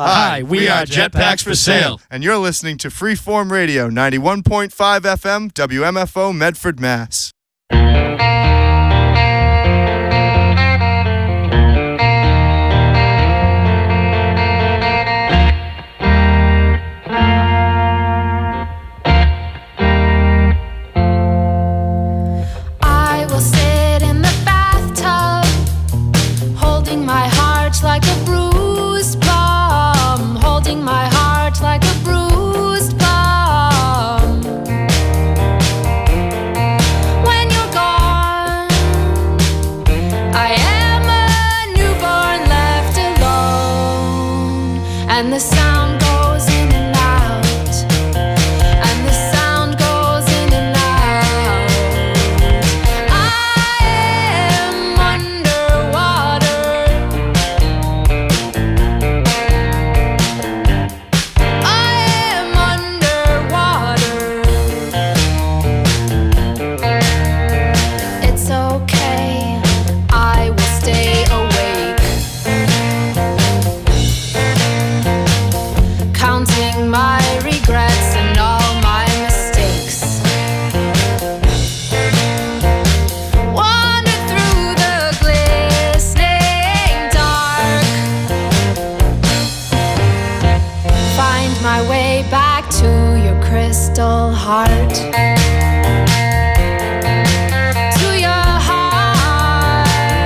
Hi, we are Jetpacks for Sale. And you're listening to Freeform Radio, 91.5 FM, WMFO, Medford, Mass. I will sit in the bathtub, holding my heart like a bruised plum, holding my heart like a bruised plum. When you're gone, I am a newborn left alone, and the sound goes in and out, and the sound goes in and out. I am underwater. I am underwater. It's okay, I will stay awake, counting my regrets and all my mistakes. Wander through the glistening dark, find my way back to your crystal heart, to your heart.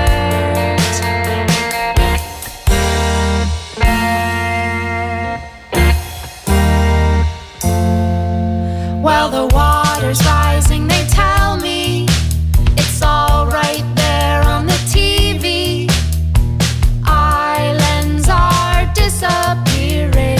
While the water's rising, they tell me it's all right there on the TV. Islands are disappearing.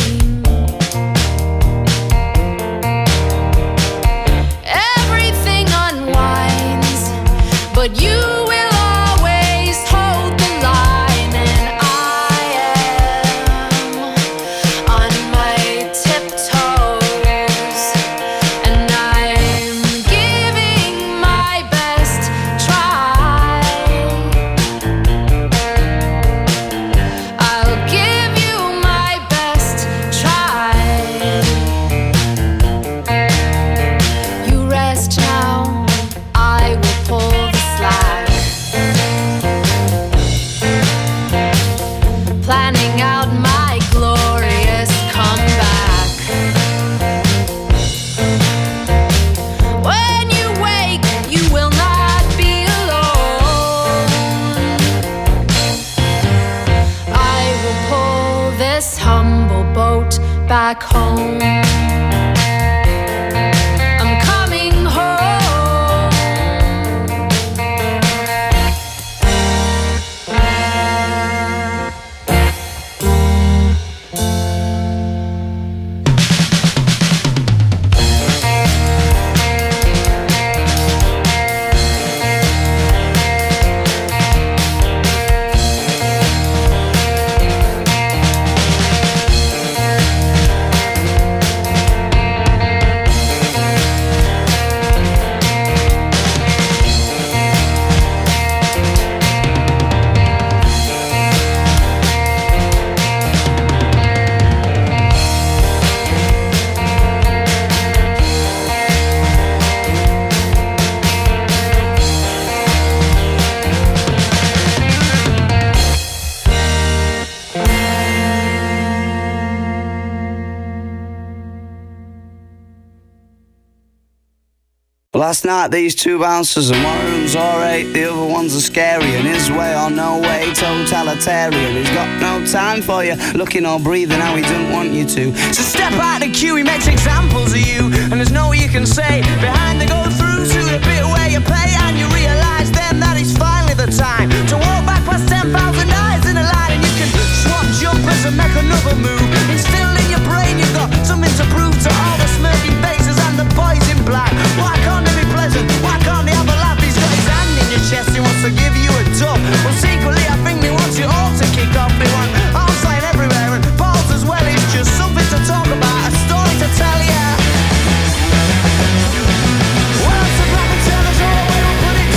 Everything unwinds, but you will always hold the line, and I am on my tiptoes, and I'm giving my best try. I'll give you my best try. You rest now, I will pull the slack, planning out my glorious comeback. When you wake, you will not be alone. I will pull this humble boat back home. I'm coming home. Last night these two bouncers, and one of them's alright, the other one's a scary, and his way or no way, totalitarian. He's got no time for you, looking or breathing how he don't want you to. So step out the queue, he makes examples of you, and there's no you can say behind the go-through to the bit where you pay, and you realise then that it's finally the time to walk back past 10,000 eyes in a line, and you can swap jumpers and make another move. Instilled in your brain, you've got something to prove to all the smirking faces and the boys in black. Why can't they be pleasant? Why can't they have a laugh? He's got his hand in your chest, he wants to give you a dub. Well, secretly I think they want you all to kick off. They want arms flying everywhere and balls as well. It's just something to talk about, a story to tell ya. Well, it's a black and tell us all the way, we'll put it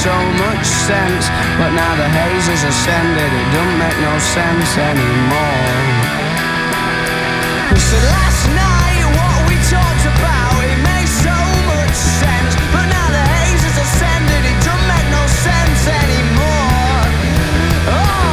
so much sense. But now the haze has ascended, it don't make no sense anymore. So last night what we talked about, it made so much sense. But now the haze has ascended, it don't make no sense anymore. Oh.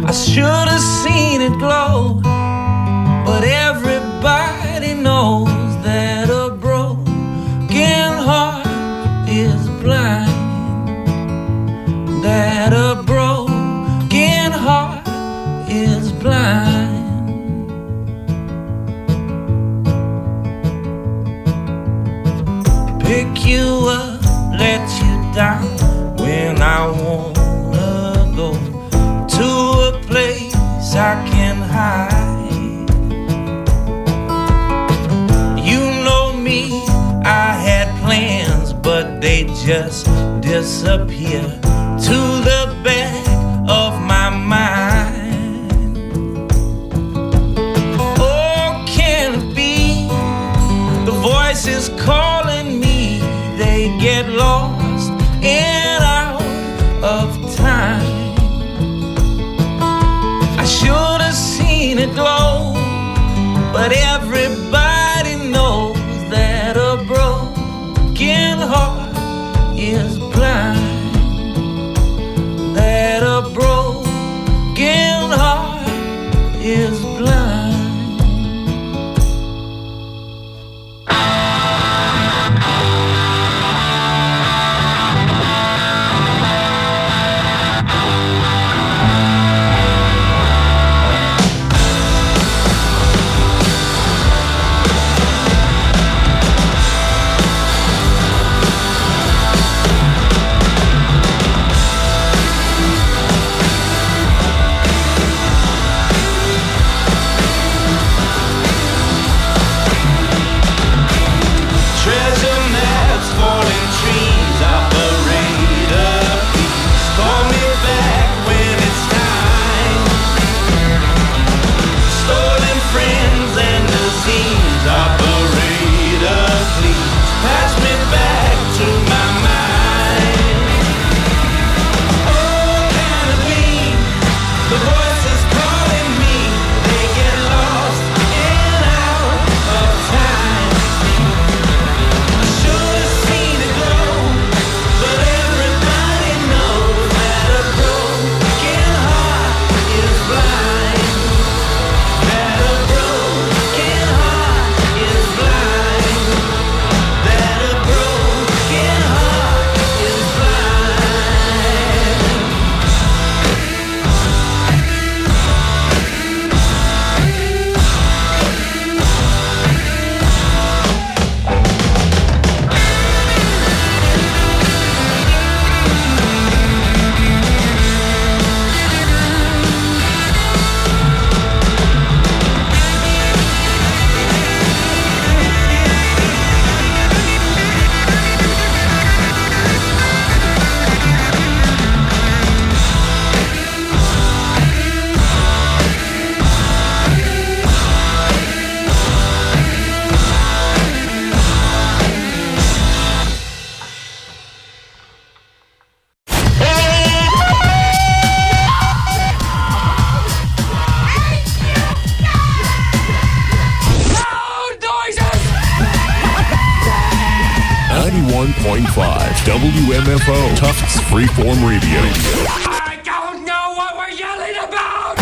I should have seen it glow, but everybody knows that a broken heart is blind. That a broken heart is blind. Pick you up, let you down when I wanna go to a place I can hide. You know me, I had plans, but they just disappear to the back of my mind. Oh, can it be the voices calling me? They get lost and out of time. I should have seen it glow, but everybody knows that a broken heart is blind. That a broken heart is blind. WMFO, Tufts Freeform Radio. I don't know what we're yelling about!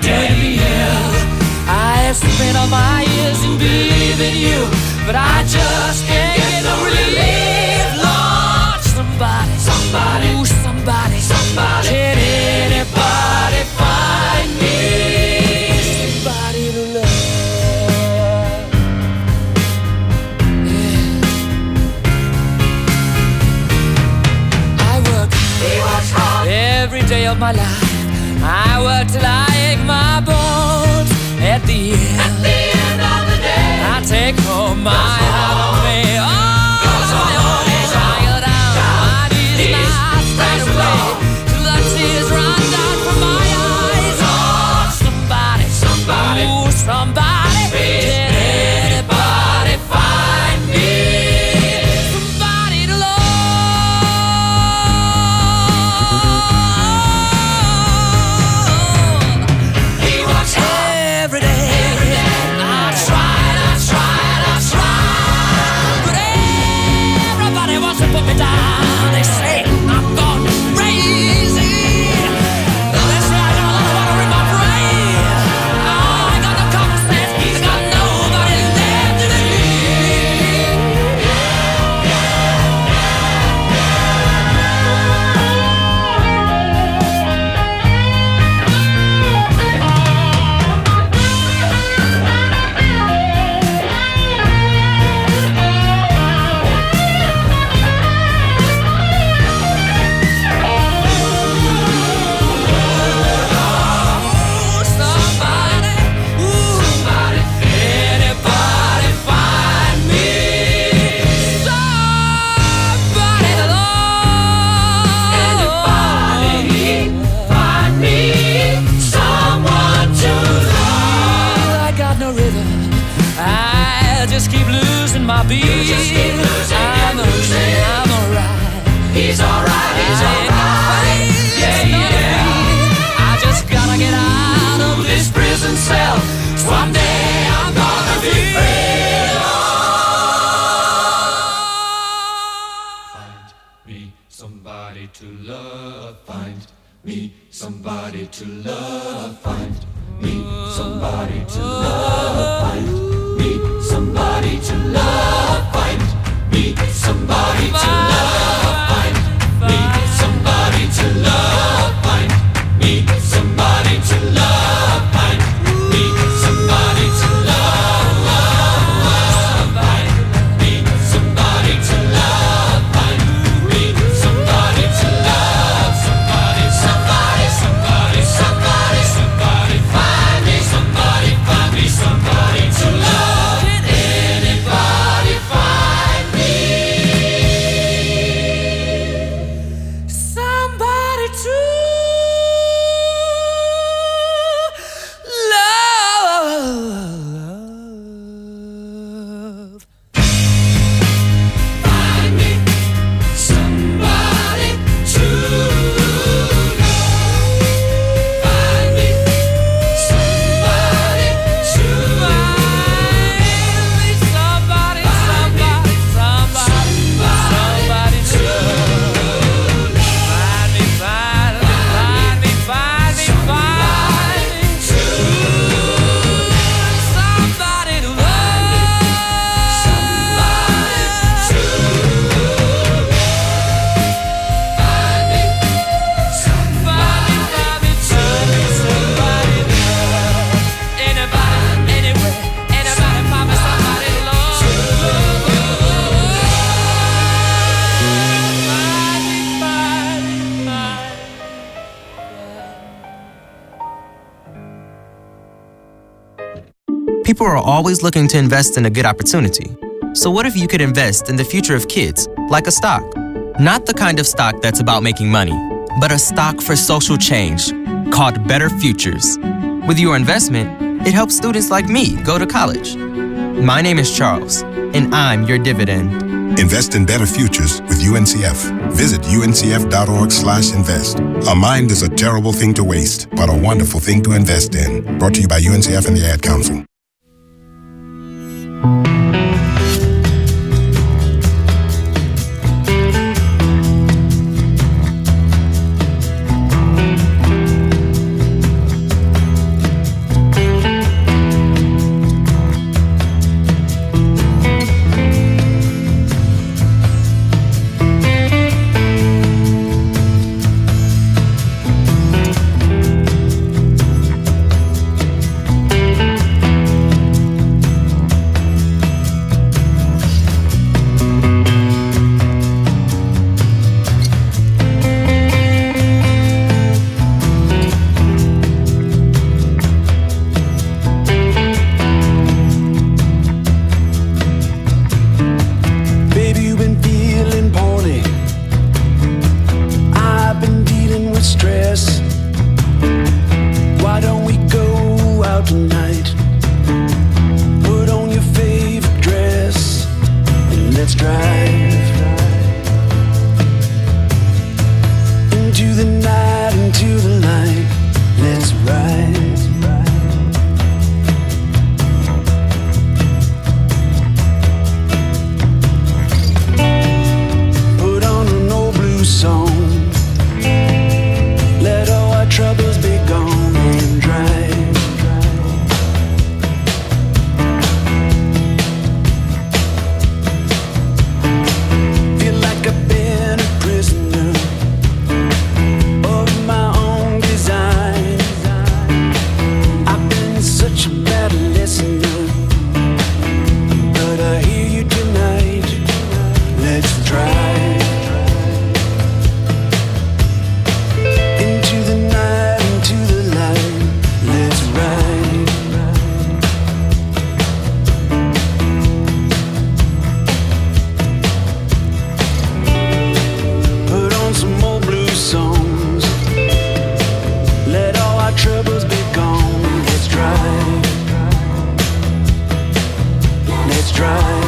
Danielle. I have spent all my years in believing you, but I just can't get no relief. Lord, somebody, ooh, somebody, can anybody find me somebody to love? Yeah. I work hard every day of my life. I work till I ache my bones. At the end of the day, I take home my heart of me. Oh, child, my knees not straight away till the tears run down from my eyes. Oh, somebody, ooh, somebody, can anybody find me somebody to love? Every day, I tried, but everybody wants to put me down. They say I'm gone crazy. They say I got a lot of water in my brain. Oh, I got no common sense. I got nobody left to keep losing my beat. I'm alright. He's alright. Yeah. I just gotta get out of this prison cell. Someday I'm gonna be free. Find me somebody to love. Find me somebody to love. Find me somebody to love. Find me somebody to love, find me somebody to love, find me somebody to love, find me somebody to love, find me somebody to love, find me somebody to love, find me somebody to love, somebody, find me somebody to love. People are always looking to invest in a good opportunity. So what if you could invest in the future of kids, like a stock? Not the kind of stock that's about making money, but a stock for social change, called Better Futures. With your investment, it helps students like me go to college. My name is Charles, and I'm your dividend. Invest in better futures with UNCF. Visit uncf.org/invest. A mind is a terrible thing to waste, but a wonderful thing to invest in. Brought to you by UNCF and the Ad Council. troubles be gone and drive. Feel like I've been a prisoner of my own design. I've been such a bad listener, but I hear you tonight. Let's drive. Troubles be gone. Let's drive. Let's drive.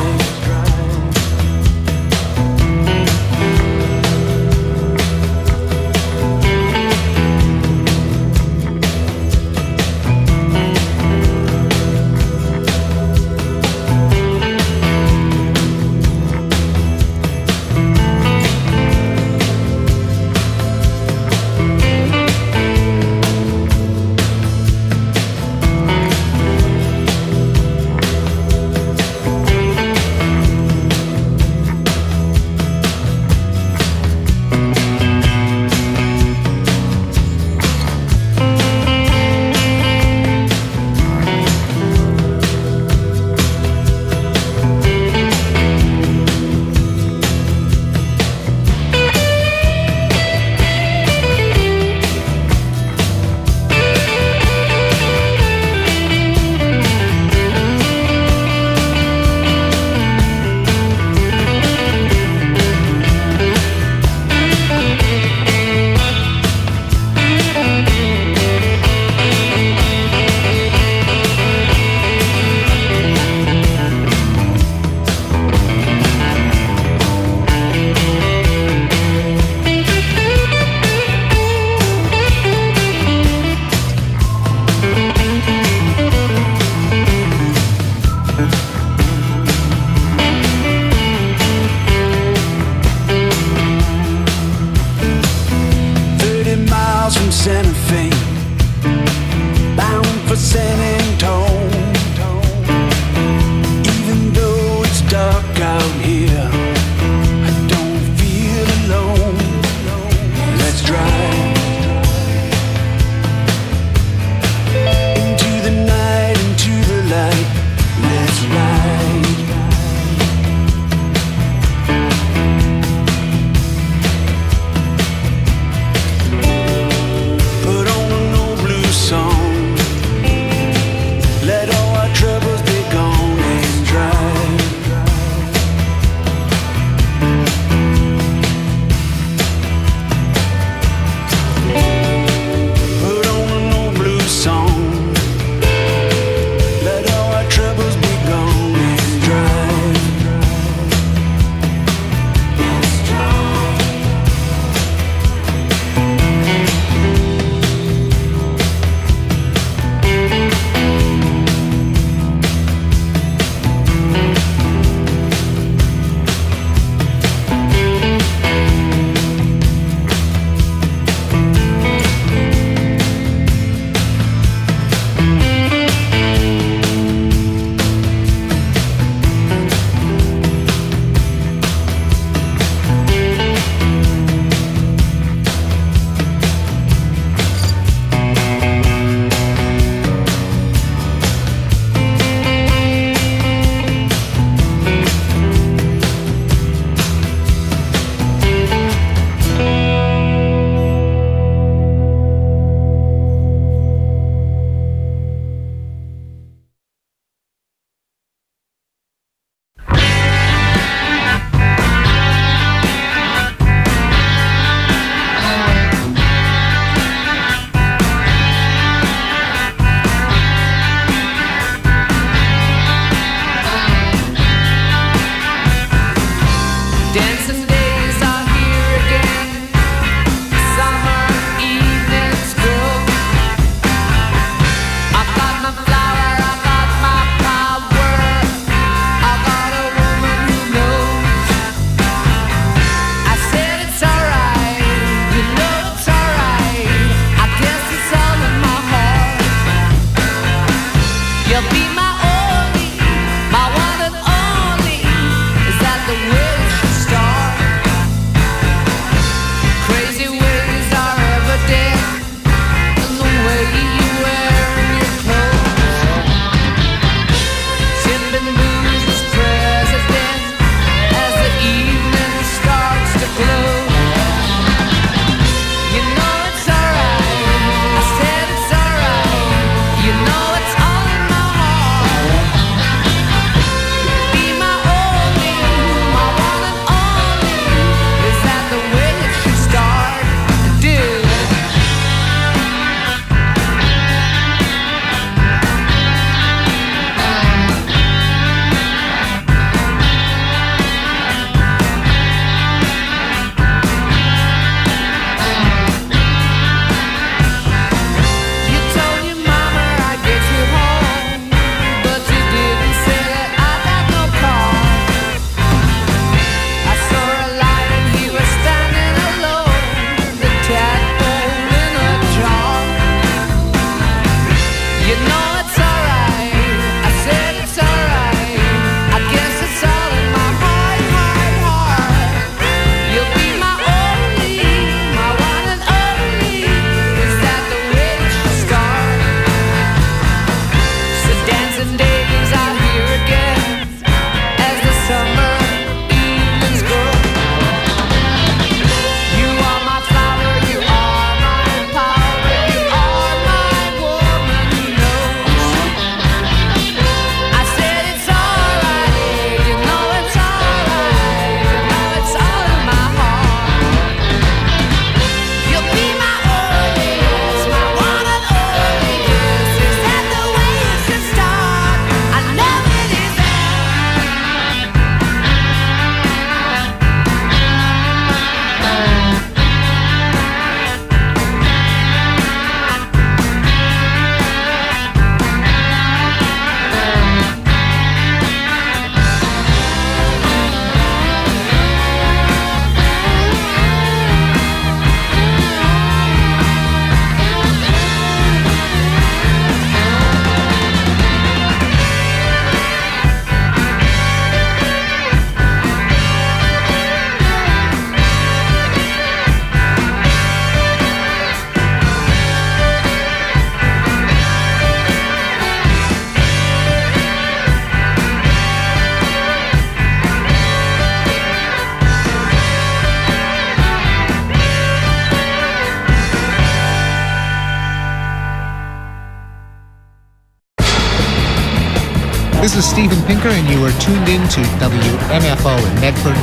This is Stephen Pinker, and you are tuned in to WMFO in Medford,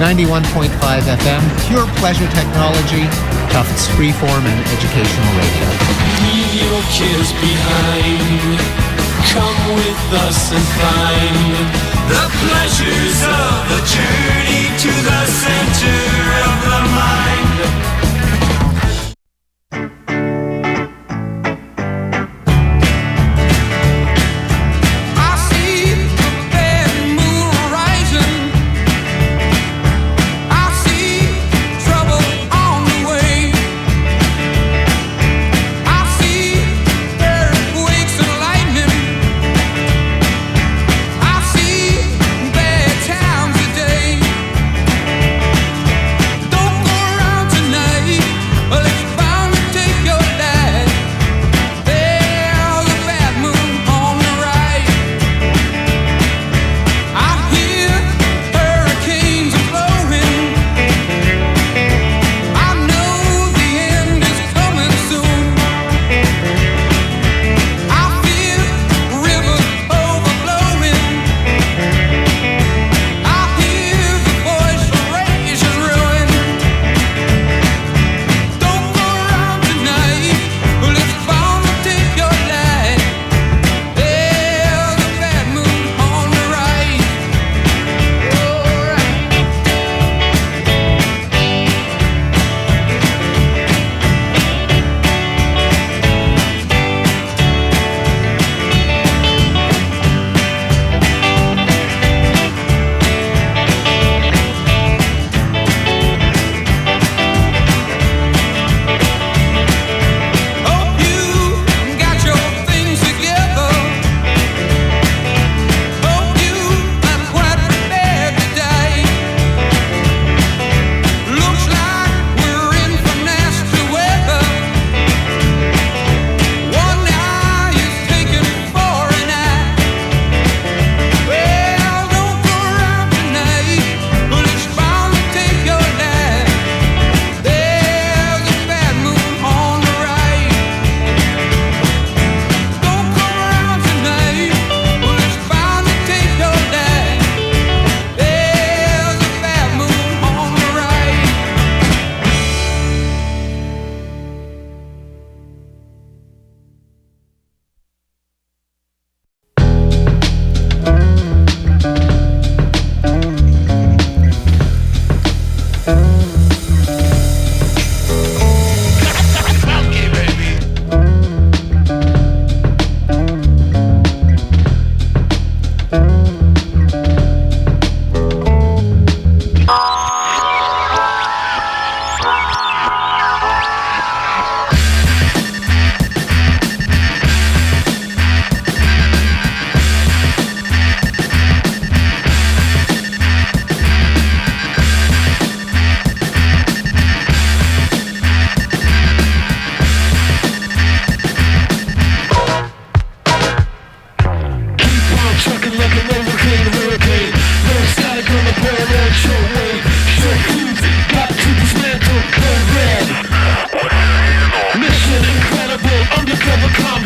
91.5 FM, pure pleasure technology, Tufts freeform and educational radio. Leave your cares behind. Come with us and find the pleasures of the journey to the center of the mind. Mission incredible, undercover